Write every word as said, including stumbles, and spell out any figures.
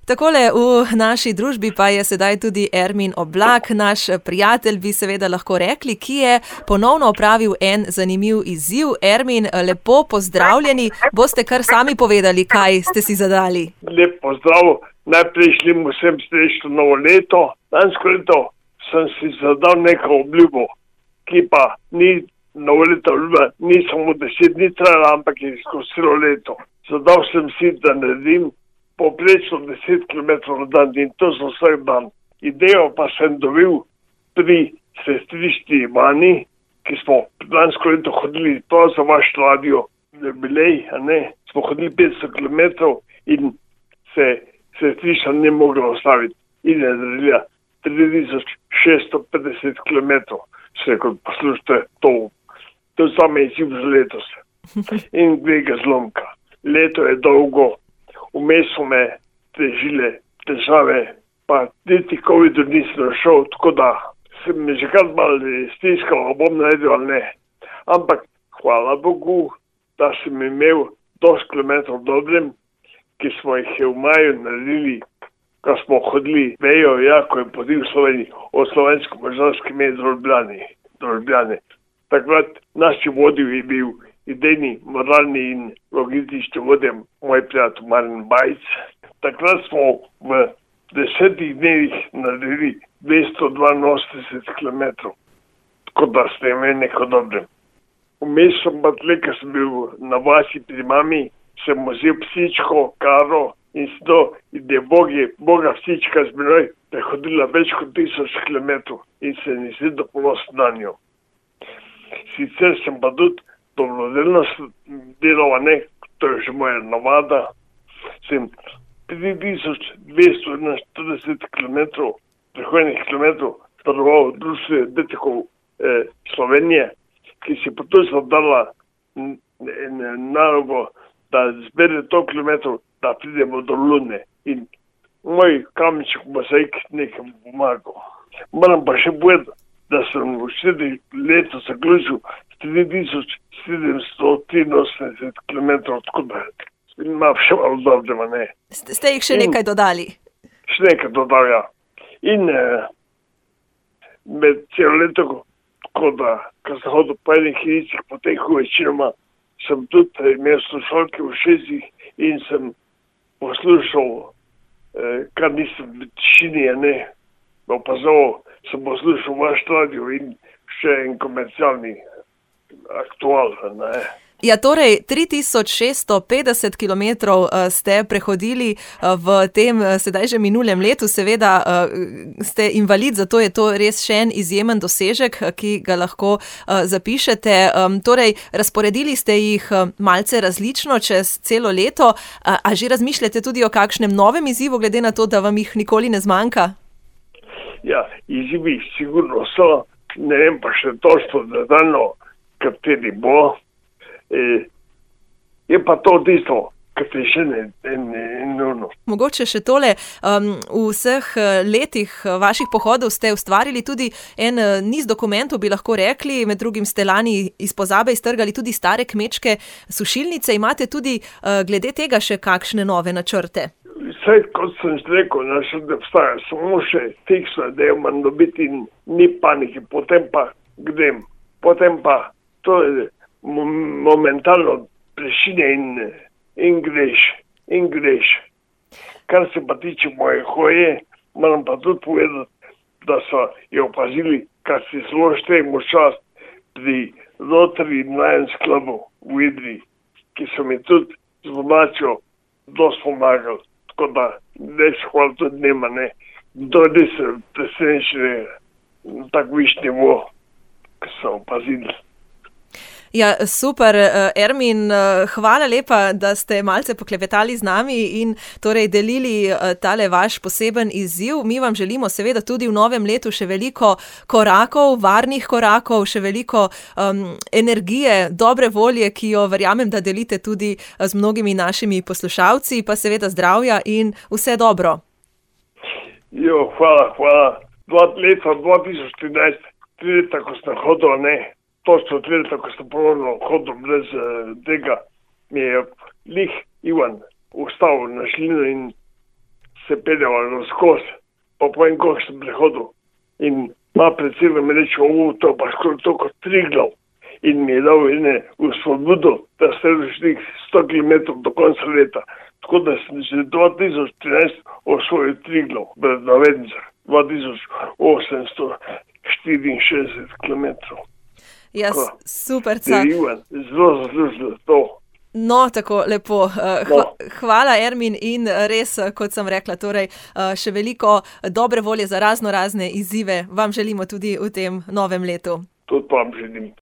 Takole v naši družbi pa je sedaj tudi Ermin Oblak, naš prijatelj, bi seveda lahko rekli, ki je ponovno opravil en zanimiv izziv. Ermin, lepo pozdravljeni. Boste kar sami povedali, kaj ste si zadali. Lep pozdrav. Najprej želim vsem srečno novo leto. Lansko leto sem si zadal neko obljubo, ki pa ni novo leto obljuba, ni samo deset dni trajala, ampak je skozi celo leto. Zadal sem si, da naredim poprečno deset kilometrov na dan in to za vsak dan. Idejo pa sem dobil pri sestrišti Vani, ki smo lansko leto hodili prav za vaš radio jubilej, a ne, smo hodili petsto kilometrov in se sestrišta ni mogla ostaviti in je naredila tri tisoč šeststo petdeset kilometrov. Vse kot poslušate, to, to je same izziv za letos. In glede zlomka. Leto je dolgo. Vmes so me težile težave, pa niti covidu nisem šel, tako da se mi že kar malo stiskalo, bom naredil ali ne. Ampak hvala Bogu, da sem imel dosti kilometrov dobrem, ki smo jih v maju naredili, ko smo hodili vejo, jako je podil Sloveniji, od slovensko-mađarske meje do Ljubljane. Do Ljubljane. Takrat naš vodil je bil idejni, moralni in logistični vodja, moj prijatelj Marjan Bajc. Takrat smo v desetih dnevih naredili dvesto dvainosemdeset kilometrov, tako da ste imeli neko dobrem. Vmes sem pa tle, ko sem bil na vasi pri mami, sem vzel psičko, Karo in sto, in je Bogi, Boga psička z menoj prehodila več kot tisoč kilometrov in se nisem doponosen na njo. Sicer sem pa tudi dobrodelno delal, ne, to je že moja navada, sem tri tisoč dvesto štirideset kilometrov, prehodnih kilometrov, daroval društvo detekov eh, Slovenije, ki si pa tudi zadala nalogo, da zbere to kilometrov, da pridemo do Lune. In moj kamenček mozaik nekaj pomagal. Moram pa še povedati, da sem v štiri leto zaključil tri tisoč sedemsto triinosemdeset kilometrov, tako da imam še malo dobrega, ne. Ste, ste jih še in, nekaj dodali? Še nekaj dodal, ja. In eh, med celo leto, tako da, ko sem hodil po enih hinicih, po teh večinoma, sem tudi imel slušalke v šestih in sem poslušal, eh, kar nisem v tišini, ne, opazoval, sem poslušal vaš radio in še en komercialni aktual, ne. Ja, torej, tri tisoč šeststo petdeset kilometrov ste prehodili v tem sedaj že minulem letu. Seveda ste invalid, zato je to res še en izjemen dosežek, ki ga lahko zapišete. Torej, razporedili ste jih malce različno čez celo leto. A že razmišljate tudi o kakšnem novem izzivu, glede na to, da vam jih nikoli ne zmanjka? Ja, izzivi sigurno so, ne vem pa še točno nadaljno, kateri bo. E, je pa to tisto, kar se še ne, ne, ne nujno. Mogoče še tole, um, v vseh letih vaših pohodov ste ustvarili tudi en niz dokumentov, bi lahko rekli, med drugim ste lani iz pozabe iztrgali tudi stare kmečke sušilnice. Imate tudi uh, glede tega še kakšne nove načrte? Vse, kot sem rekel, naša da obstaja samo še fiksno, da je manj dobiti in ni panike, potem pa grem, potem pa to je momentalno prešine in, in greš, in greš. Kar se pa tiče moje hoje, moram pa tudi povedati, da so jo opazili, kar si zelo štejemo čast pri Rotary Lions Clubu v Idri, ki so mi tudi z domačo dosti pomagali. Tako da, res hvala tudi njima, ne. To je res presenečenje na tak viš nivo, ki so opazili. Ja, super, Ermin, hvala lepa, da ste malce poklepetali z nami in torej delili tale vaš poseben izziv. Mi vam želimo seveda tudi v novem letu še veliko korakov, varnih korakov, še veliko um, energije, dobre volje, ki jo verjamem, da delite tudi z mnogimi našimi poslušalci, pa seveda zdravja in vse dobro. Jo, hvala, hvala. Dva leta, dva tisoč trinajst, tri leta, ko sem hodil, ne. Točno tri leta, ko sem ponovno hodil brez uh, tega, mi je lih Ivan ustavil na šlino in se peljal skozi, pa povem, koliko sem prehodil. In ima predsednik mi reče, ovo, to pa skoraj to kot Triglav. In mi je dal ene vzpodbudo, da ste šli sto kilometrov do konca leta. Tako da sem že dva tisoč trinajst osvojil Triglav, brez navednicah, dva tisoč osemsto štiriinšestdeset kilometrov. Ja, super, ca. Zelo zaslužil to. No, tako lepo. Hva, hvala, Ermin, in res, kot sem rekla, torej še veliko dobre volje za razno razne izzive vam želimo tudi v tem novem letu. Tudi pa vam želim.